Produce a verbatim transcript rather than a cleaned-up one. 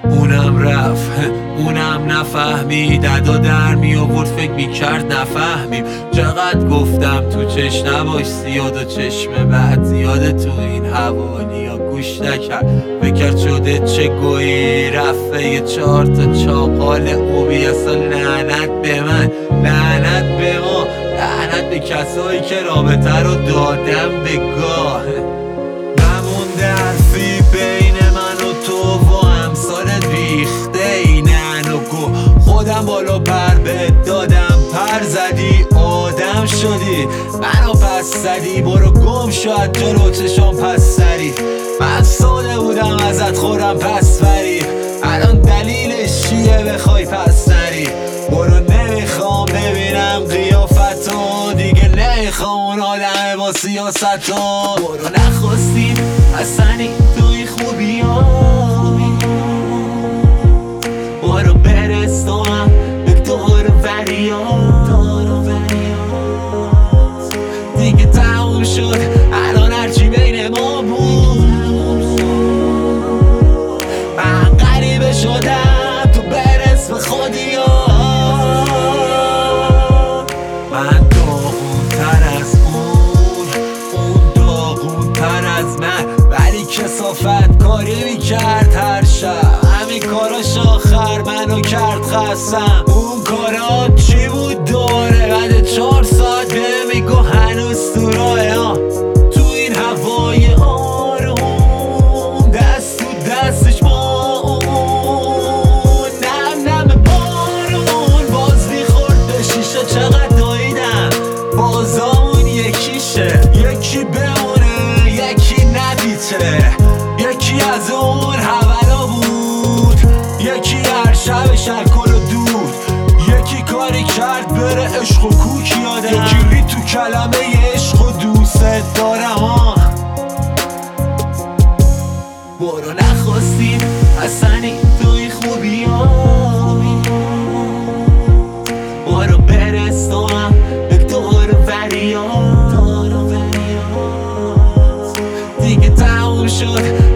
اونم رفت اونم نفهمید، ادا در می آورد فکر می کرد نفهمیم. چقدر گفتم تو چش نباش زیاد و چشم بعد زیاده تو این حوالی ها گوش نکرد. فکر شده چه گویی رفته یه چهار تا چاقال اوبی. اصلا لعنت به من، لعنت به ما، لعنت به کسایی که رابطه رو دادم به گاه. نمونده حرفی بین من و تو و امثالت ریخته اینن و گو. خودم بالا پر بهت دادم، پر زدی آدم شدی، منو پس زدی. برو گم شد جلو چشم پس سری. من ساده بودم ازت خورم پس بری، الان دلیلش چیه بخوای پس نری؟ برو نمیخوام ببینم قیافتو دیگه، نمیخوام اون آدم با سیاستو. برو نخواستی اصلا توی خوبی ها، برو برستم به دور وریات. دیگه تموم شد الان هرچی بین ما بود. من غریبه شدم تو برس به خودی ها. من داغون تر از اون، اون داغون تر از من، ولی کسافت کاری میکرد هر شب. همین کاراش آخر منو کرد خستم. اون کارا چی بود دوره بعد چهار ساعت به میگو هنوز تو راه ها. تو این هوای آروم دست تو دستش با اون، نم نم بارون باز میخورد به شیشه. چقدر دویدم بازامون یکیشه، یکی بمونه یکی نبیته، یکی از اون حوالا بود، یکی هر شب شلکل و دود، یکی کاری کرد بره عشق و کوک یاده، یکی ری تو کلمه عشق و دوست دارم ها. برو نخواستی اصلا توی خوبی ها، برو برستم به دور وریات. دیگه تموم شد